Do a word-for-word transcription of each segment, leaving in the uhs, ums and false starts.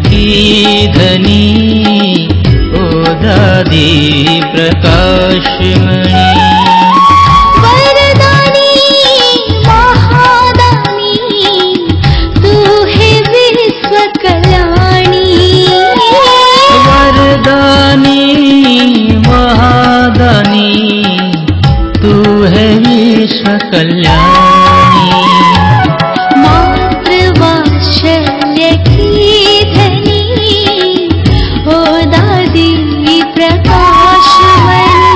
की धनी ओ दादी प्रकाशमणि। वरदानी महादानी तू है विश्व कल्याणी। वरदानी महादानी तू है विश्व कल्याणी। मातृवात्सल्य की धनी ओ दादी प्रकाशमणि।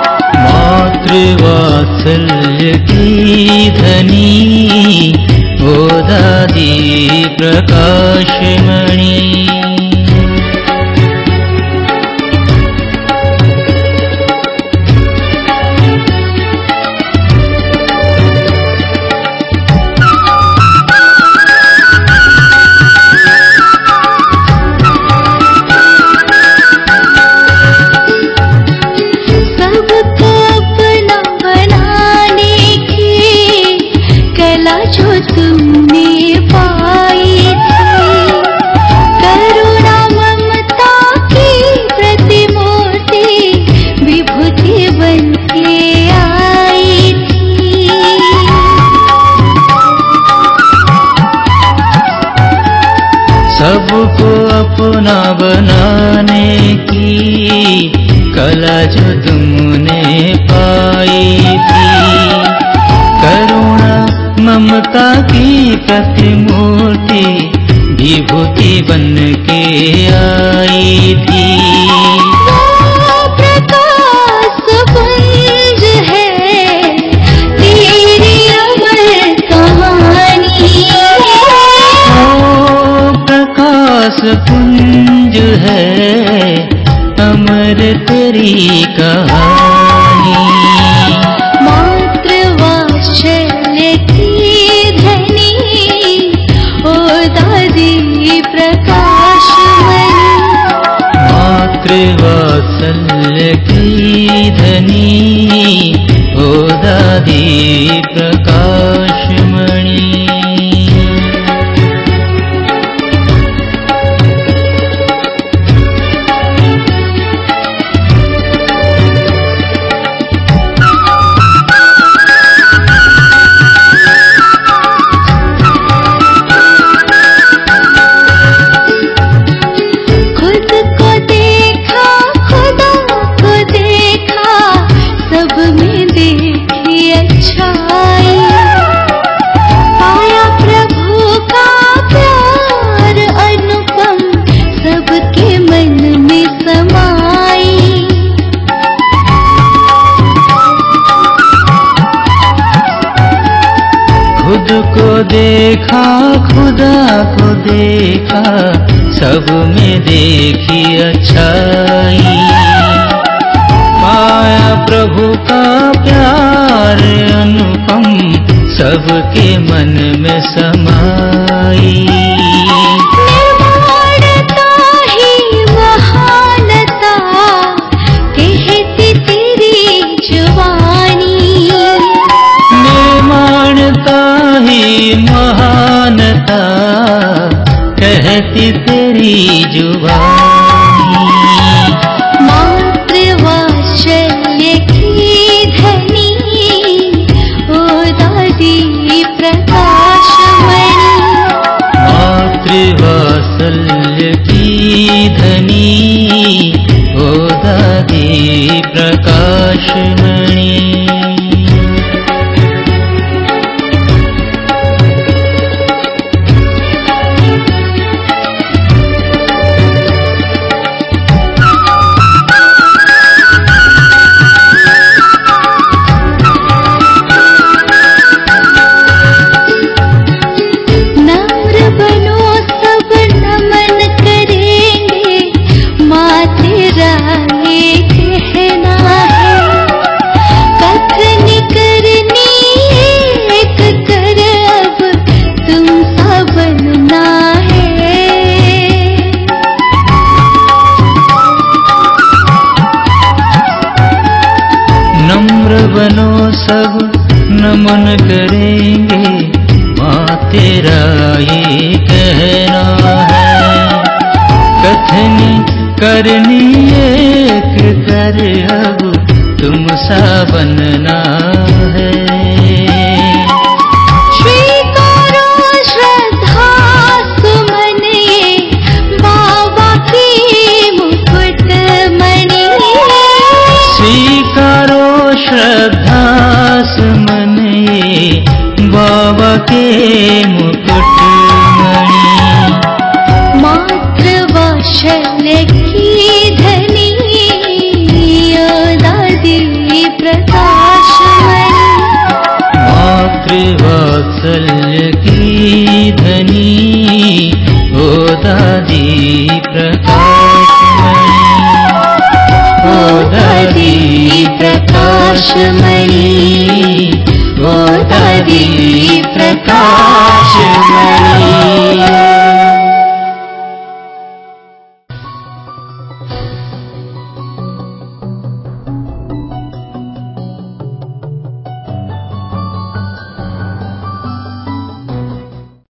मातृवात्सल्य की धनी ओ दादी प्रकाशमणि। जो तुमने पाई थी, करुणा ममता की प्रतिमूर्ति विभूति बन के आई थी। सबको अपना बनाने की कला जो तुमने पाई थी, करुणा ममता की प्रतिमूर्ति विभूति बन के आई थी। वो प्रकाश पुंज है तेरी अमर कहानी। वो प्रकाश पुंज है अमर तेरी कहानी। मातृवात्सल्य की धनी ओ दादी प्रकाशमणि। मातृवात्सल्य की धनी ओ दादी प्रकाशमणि। सब में देखी अच्छाई, पाया प्रभु का प्यार अनुपम सबके मन में समाई। खुद को देखा खुदा को देखा सब में देखी अच्छाई, पाया प्रभु का प्यार अनुपम सबके मन में समाई। निर्माणता ही महानता कहती तेरी जुबानी। निर्माणता ही महानता कहती तेरी जुबानी। मातृवात्सल्य की धनी ओ दादी प्रकाशमणि। मातृवात्सल्य की धनी ओ दादी प्रकाशमणि। करनी एक कर अब तुम सा बनना है। स्वीकारो श्रद्धा सुमन ये बाबा की मुकुटमणि। स्वीकारो श्रद्धा सुमन ये बाबा के मुकुटमणि। मातृवात्सल्य की धनी ओ दादी प्रकाशमणि। मातृवात्सल्य की धनी ओ दादी प्रकाशमणि। ओ दादी प्रकाशमणि। ओ दादी प्रकाशमणि।